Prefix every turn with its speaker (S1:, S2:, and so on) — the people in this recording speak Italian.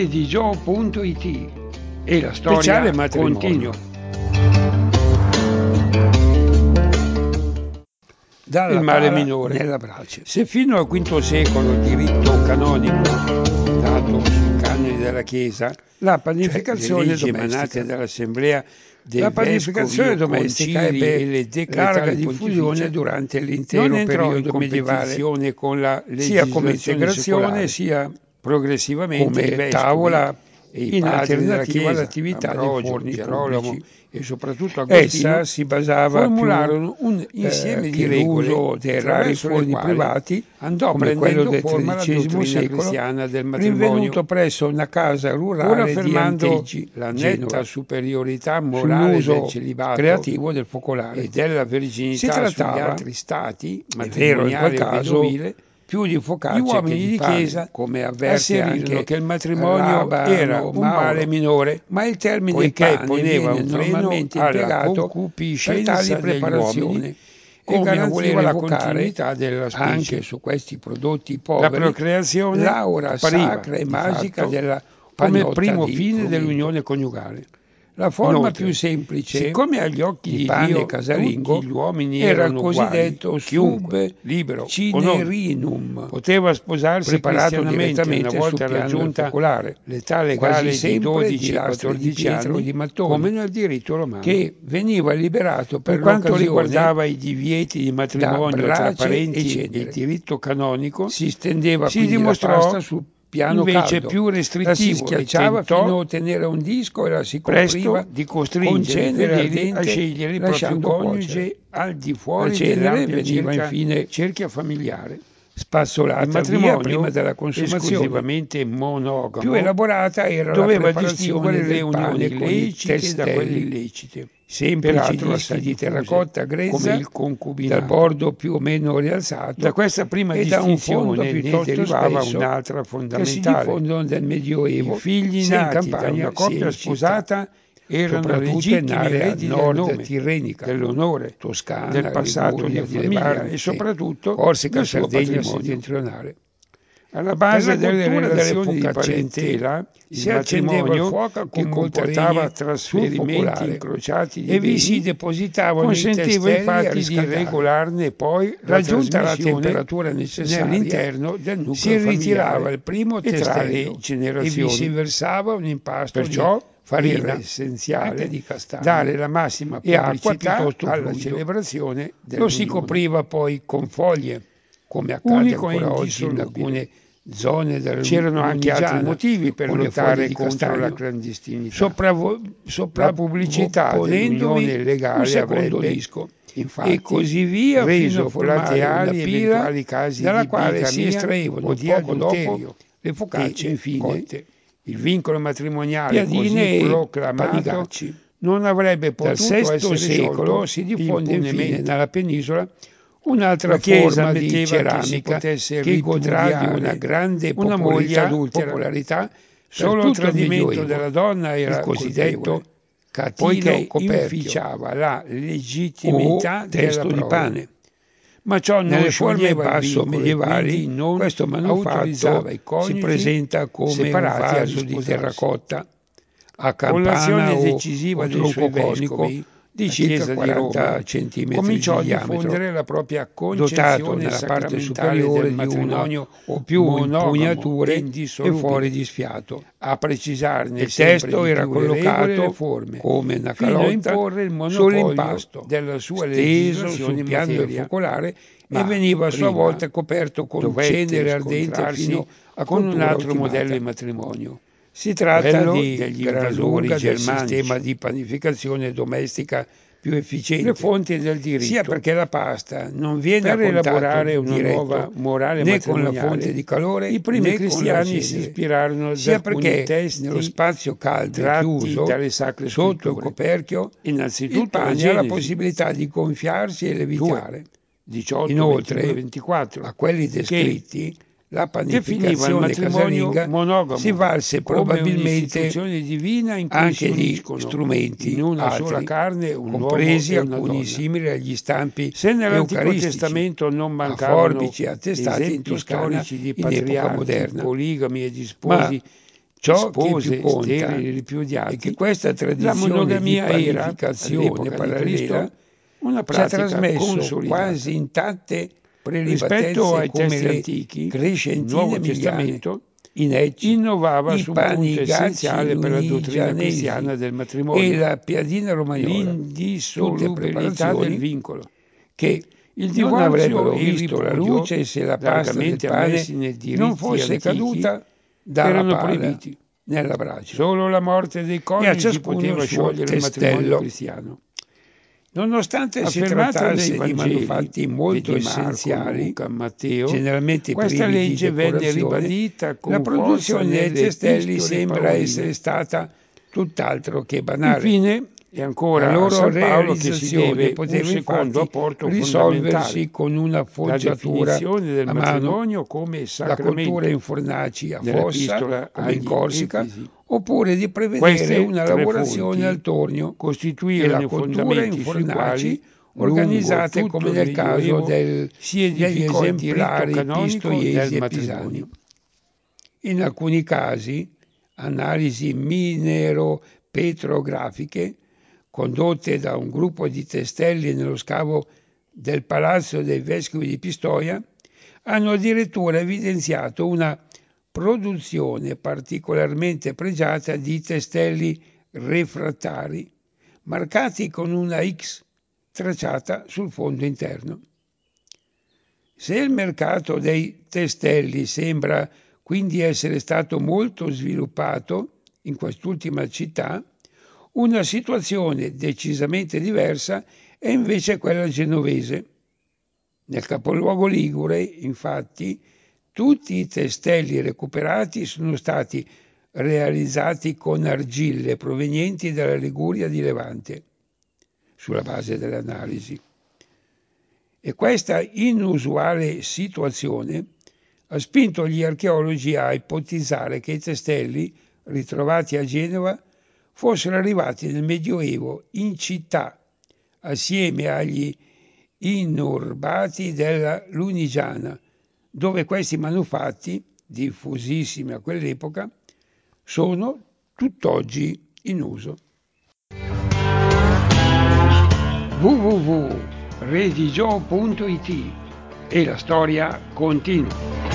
S1: Gio.it e la storia continua.
S2: Il mare minore
S1: nella brace.
S2: Se fino al V secolo il diritto canonico dato sui canoni della Chiesa,
S1: La panificazione
S2: cioè le leggi
S1: domestica.
S2: emanate dall'assemblea dei
S1: La panificazione
S2: vescovi o
S1: domestica
S2: concili
S1: ebbe
S2: e le
S1: larga
S2: decretali
S1: diffusione
S2: pontificie
S1: durante
S2: non
S1: l'intero
S2: entrò in
S1: periodo medievale,
S2: competizione con la
S1: sia come
S2: legislazione
S1: integrazione
S2: secolare.
S1: sia
S2: Progressivamente i
S1: come
S2: vescovi
S1: tavola
S2: e i
S1: in
S2: padri della
S1: alternativa
S2: Chiesa,
S1: all'attività dei
S2: Ambrogio,
S1: forni
S2: Gerolamo
S1: pubblici.
S2: e soprattutto Agostino,
S1: Essa si basava
S2: formularono
S1: più
S2: un insieme di
S1: che
S2: regole
S1: l'uso dei rari
S2: attraverso le
S1: forni
S2: quali
S1: privati,
S2: andò
S1: come quello
S2: prendendo
S1: del
S2: forma la
S1: XIII
S2: dottrina
S1: secolo,
S2: cristiana del
S1: rinvenuto
S2: matrimonio,
S1: presso una casa
S2: pur
S1: rurale di
S2: affermando
S1: Anteggi,
S2: la
S1: Genova,
S2: netta superiorità morale del
S1: sull'uso
S2: celibato
S1: creativo del focolare.
S2: e della
S1: Si
S2: verginità sugli
S1: trattava,
S2: altri stati,
S1: è vero in quel
S2: matrimoniale o
S1: caso,
S2: vedovile.
S1: più di
S2: Gli
S1: focaccia che
S2: uomini
S1: di
S2: di
S1: pane,
S2: Chiesa
S1: come avverte
S2: asserirono
S1: anche
S2: che il matrimonio era
S1: Rabano
S2: un male
S1: Mauro,
S2: minore,
S1: ma il termine
S2: poiché
S1: pane
S2: poneva
S1: viene
S2: un freno
S1: normalmente
S2: alla
S1: impiegato per tali
S2: concupiscenza degli uomini
S1: preparazioni,
S2: e
S1: come a
S2: garantiva
S1: voler
S2: la
S1: evocare
S2: continuità della
S1: anche
S2: specie.
S1: su questi prodotti
S2: La
S1: poveri
S2: procreazione
S1: l'aura
S2: appariva,
S1: sacra e
S2: di
S1: magica
S2: fatto,
S1: della
S2: come
S1: pagnotta
S2: primo
S1: di
S2: fine
S1: frumento.
S2: dell'unione coniugale.
S1: La forma più
S2: Inoltre,
S1: semplice
S2: siccome agli occhi
S1: di
S2: di
S1: pane
S2: Dio tutti
S1: casalingo
S2: gli uomini
S1: era il
S2: erano uguali,
S1: cosiddetto
S2: chiunque, libero o non,
S1: subcinerinum,
S2: poteva sposarsi
S1: preparato
S2: cristianamente una
S1: direttamente sul
S2: volta
S1: piano del
S2: raggiunta
S1: focolare,
S2: l'età
S1: quasi
S2: legale di
S1: sempre di
S2: 12 e
S1: lastre di
S2: 14
S1: pietra o
S2: anni,
S1: di mattoni,
S2: come nel diritto romano.
S1: che veniva liberato
S2: Per
S1: per
S2: quanto
S1: l'occasione
S2: riguardava i divieti di
S1: da
S2: matrimonio tra
S1: brace e
S2: parenti e il
S1: cenere.
S2: diritto canonico,
S1: Si stendeva
S2: si
S1: quindi la
S2: dimostrò
S1: pasta sul piano
S2: invece
S1: caldo,
S2: più
S1: la si
S2: restrittivo e
S1: schiacciava fino a
S2: tentò
S1: ottenere un disco e la si
S2: presto
S1: copriva
S2: di
S1: con
S2: costringere i
S1: cenere
S2: fedeli a
S1: ardente
S2: scegliere il proprio
S1: lasciando cuocere.
S2: coniuge al di
S1: La
S2: fuori
S1: cenere
S2: dell'ampia
S1: veniva infine
S2: cerchia familiare. Il
S1: spassolata via prima
S2: matrimonio,
S1: della consumazione.
S2: esclusivamente
S1: Più
S2: monogamo,
S1: elaborata era la
S2: doveva
S1: preparazione
S2: distinguere le
S1: del pane
S2: unioni
S1: con i
S2: lecite da quelle
S1: testelli,
S2: illecite,
S1: semplici
S2: peraltro
S1: dischi
S2: assai
S1: di
S2: diffuse,
S1: terracotta
S2: come
S1: grezza,
S2: il
S1: dal
S2: concubinato.
S1: bordo più o meno
S2: Da
S1: rialzato
S2: questa prima
S1: e da un fondo
S2: distinzione ne
S1: piuttosto
S2: derivava
S1: spesso,
S2: un'altra
S1: che si
S2: fondamentale.
S1: diffondono nel
S2: I
S1: Medioevo,
S2: figli
S1: sia in
S2: nati da una
S1: campagna sia
S2: coppia
S1: in città,
S2: sposata erano
S1: soprattutto in
S2: legittimi
S1: area
S2: eredi del
S1: nord
S2: nome,
S1: tirrenica,
S2: dell'onore, del
S1: Toscana,
S2: passato
S1: Liguria,
S2: di
S1: di
S2: famiglia e
S1: Levante,
S2: soprattutto
S1: Corsica,
S2: del suo
S1: Sardegna
S2: patrimonio.
S1: settentrionale.
S2: Alla
S1: Per
S2: base
S1: la
S2: delle
S1: cottura delle
S2: relazioni di
S1: focaccette
S2: parentela, il
S1: si accendeva il
S2: matrimonio,
S1: fuoco
S2: che
S1: con molta
S2: comportava
S1: legna sul
S2: trasferimenti
S1: focolare
S2: incrociati di
S1: e vi si
S2: beni,
S1: depositavano i
S2: consentiva
S1: testelli a
S2: infatti di
S1: riscaldare.
S2: regolarne poi la
S1: Raggiunta la
S2: trasmissione
S1: temperatura necessaria,
S2: nell'interno del
S1: si
S2: nucleo
S1: ritirava
S2: familiare
S1: il primo
S2: e tra le
S1: testello e vi si
S2: generazioni.
S1: versava un impasto di
S2: Perciò era
S1: farina, anche
S2: essenziale
S1: di castagno,
S2: dare la massima
S1: e acqua
S2: pubblicità
S1: piuttosto
S2: alla
S1: fluido.
S2: celebrazione
S1: Lo si
S2: dell'unione.
S1: copriva poi con foglie, come accade
S2: Unico e
S1: ancora oggi in
S2: indissolubile.
S1: alcune zone della
S2: C'erano anche altri
S1: Lunigiana,
S2: motivi per
S1: con le foglie
S2: lottare
S1: di
S2: contro la
S1: castagno,
S2: clandestinità. La pubblicità
S1: sovrapponendovi
S2: dell'unione
S1: un
S2: legale
S1: secondo
S2: avrebbe,
S1: disco, e
S2: infatti,
S1: così via fino a
S2: reso
S1: formare una
S2: plateali
S1: pila
S2: eventuali casi
S1: dalla
S2: di
S1: quale si
S2: bigamia
S1: estraevano
S2: o di
S1: poco dopo
S2: adulterio
S1: le
S2: e,
S1: focacce
S2: infine,
S1: cotte.
S2: il vincolo matrimoniale
S1: Piadine
S2: così
S1: e
S2: proclamato
S1: panigacci.
S2: non avrebbe
S1: Dal
S2: potuto
S1: VI
S2: essere
S1: secolo
S2: sciolto
S1: si diffonde infine
S2: impunemente.
S1: nella penisola un'altra
S2: La Chiesa
S1: forma di
S2: ammetteva che si
S1: ceramica
S2: potesse
S1: che godrà di una
S2: ripudiare
S1: grande
S2: una moglie adultera.
S1: popolarità per
S2: Solo il
S1: tutto il
S2: tradimento
S1: Medioevo,
S2: della donna
S1: il
S2: era
S1: cosiddetto
S2: colpevole,
S1: catino
S2: poiché
S1: coperchio
S2: inficiava la
S1: o
S2: legittimità della
S1: testo di
S2: prole.
S1: pane.
S2: Ma ciò non
S1: Nelle forme
S2: scioglieva il
S1: basso
S2: vincolo e
S1: medievali
S2: quindi non
S1: questo manufatto
S2: autorizzava i
S1: si
S2: coniugi
S1: presenta come un
S2: separati a
S1: vaso di
S2: risposarsi.
S1: terracotta a
S2: Con
S1: campana
S2: l'azione
S1: o
S2: decisiva dei
S1: tronco
S2: suoi
S1: conico
S2: vescovi,
S1: di
S2: la
S1: circa
S2: Chiesa di Roma
S1: 40 cm
S2: cominciò
S1: di
S2: a
S1: diametro,
S2: diffondere la propria
S1: dotato
S2: concezione
S1: nella parte
S2: sacramentale del
S1: superiore di una
S2: matrimonio
S1: o più
S2: monogamo e
S1: impugnature e fuori
S2: indissolubile,
S1: di sfiato.
S2: a precisarne
S1: Il
S2: sempre
S1: testo
S2: di
S1: era
S2: più le regole e le
S1: collocato,
S2: forme,
S1: come una
S2: fino a
S1: calotta,
S2: imporre il monopolio
S1: sull'impasto,
S2: della sua
S1: steso
S2: legislazione
S1: sul
S2: in
S1: piano del
S2: materia.
S1: focolare, e
S2: Ma
S1: veniva a sua
S2: prima
S1: volta coperto con
S2: dovette
S1: cenere ardente fino
S2: scontrarsi
S1: a
S2: con un
S1: cottura
S2: altro modello
S1: ultimata.
S2: di matrimonio,
S1: Si tratta
S2: quello
S1: di
S2: degli
S1: gran
S2: invasori
S1: lunga del
S2: germanici.
S1: sistema di panificazione domestica più
S2: Le
S1: efficiente,
S2: fonti del
S1: sia
S2: diritto.
S1: perché la pasta non viene a
S2: Per
S1: contatto
S2: elaborare una nuova
S1: diretto
S2: morale
S1: né con la fonte
S2: matrimoniale,
S1: di calore
S2: i primi
S1: né con la
S2: cristiani si
S1: cenere,
S2: ispirarono ad
S1: sia
S2: alcuni
S1: perché nello
S2: testi
S1: spazio caldo e
S2: tratti
S1: chiuso,
S2: dalle Sacre
S1: sotto il
S2: Scritture.
S1: coperchio, il
S2: Innanzitutto la
S1: pane ha la
S2: Genesi
S1: possibilità di gonfiarsi e
S2: 2,
S1: levitare.
S2: 18, 22 e
S1: Inoltre,
S2: 24,
S1: a quelli
S2: che
S1: descritti, la
S2: definiva il
S1: panificazione
S2: matrimonio
S1: casalinga si
S2: monogamo
S1: valse
S2: come
S1: probabilmente
S2: un'istituzione divina in cui si
S1: anche di
S2: uniscono in
S1: strumenti
S2: una sola
S1: altri,
S2: carne un uomo
S1: compresi
S2: e una
S1: alcuni
S2: donna.
S1: simili agli stampi
S2: Se nell'Antico
S1: eucaristici,
S2: Testamento non
S1: a
S2: mancavano
S1: forbici attestati in
S2: esempi
S1: Toscana
S2: storici di
S1: in epoca
S2: patriarchi
S1: moderna,
S2: poligami e di
S1: ma
S2: sposi
S1: Ciò che
S2: spose
S1: più conta
S2: sterili
S1: è
S2: ripudiati,
S1: che questa
S2: la
S1: tradizione di
S2: monogamia era,
S1: panificazione
S2: all'epoca di
S1: parallela
S2: Cristo, una
S1: ci ha
S2: pratica
S1: trasmesso
S2: consolidata.
S1: quasi intatte
S2: Rispetto
S1: prelibatezze
S2: ai
S1: come
S2: testi
S1: le
S2: antichi, il
S1: crescentine
S2: Nuovo
S1: emiliane,
S2: Testamento
S1: i necci,
S2: innovava
S1: i
S2: su un punto
S1: panigacci
S2: essenziale per la dottrina cristiana
S1: lunigianesi
S2: del
S1: e
S2: matrimonio:
S1: la piadina romagnola, tutte
S2: l'indissolubilità del
S1: preparazioni
S2: vincolo.
S1: che
S2: Il
S1: non
S2: divorzio
S1: avrebbero
S2: e il
S1: visto la
S2: ripudio,
S1: luce se la pasta del
S2: largamente
S1: pane
S2: ammessi nei
S1: non
S2: diritti
S1: fosse
S2: antichi,
S1: caduta dalla
S2: erano
S1: pala
S2: proibiti.
S1: nella brace,
S2: Solo la morte dei
S1: e a
S2: coniugi
S1: ciascuno
S2: poteva
S1: il suo
S2: sciogliere il matrimonio
S1: testello.
S2: cristiano.
S1: Nonostante si
S2: Affermata nei
S1: trattasse di
S2: Vangeli,
S1: manufatti molto
S2: vedi Marco,
S1: essenziali,
S2: Luca, Matteo,
S1: generalmente
S2: questa
S1: privi di
S2: legge venne
S1: decorazione,
S2: ribadita
S1: la
S2: con forza
S1: produzione dei
S2: nelle
S1: testelli
S2: epistole
S1: sembra essere
S2: paoline.
S1: stata tutt'altro che banale.
S2: Infine, è
S1: La
S2: ancora a
S1: loro
S2: San Paolo che si
S1: realizzazione
S2: deve un
S1: poteva
S2: secondo
S1: infatti
S2: apporto fondamentale:
S1: risolversi con una
S2: la
S1: foggiatura
S2: definizione del
S1: a mano,
S2: matrimonio come
S1: la cottura
S2: sacramento,
S1: in fornaci a fossa,
S2: nell'epistola
S1: come in
S2: agli
S1: Corsica,
S2: Efesi.
S1: oppure di prevedere
S2: Queste
S1: una
S2: tre
S1: lavorazione al
S2: fonti
S1: tornio e
S2: costituirono
S1: la
S2: i
S1: cottura in
S2: fondamenti sui
S1: fornaci
S2: quali, lungo
S1: organizzate
S2: tutto
S1: come
S2: il
S1: nel caso
S2: Medioevo, si
S1: degli
S2: edificò il diritto
S1: esemplari
S2: canonico del
S1: pistoiesi e
S2: matrimonio.
S1: pisani. In alcuni casi, analisi minero-petrografiche condotte da un gruppo di testelli nello scavo del Palazzo dei Vescovi di Pistoia hanno addirittura evidenziato una produzione particolarmente pregiata di testelli refrattari, marcati con una X tracciata sul fondo interno. Se il mercato dei testelli sembra quindi essere stato molto sviluppato in quest'ultima città, una situazione decisamente diversa è invece quella genovese. Nel capoluogo ligure, infatti, tutti i testelli recuperati sono stati realizzati con argille provenienti dalla Liguria di Levante, sulla base delle analisi. E questa inusuale situazione ha spinto gli archeologi a ipotizzare che i testelli ritrovati a Genova fossero arrivati nel Medioevo in città assieme agli inurbati della Lunigiana, dove questi manufatti, diffusissimi a quell'epoca, sono tutt'oggi in uso. www.redigio.it e la storia continua.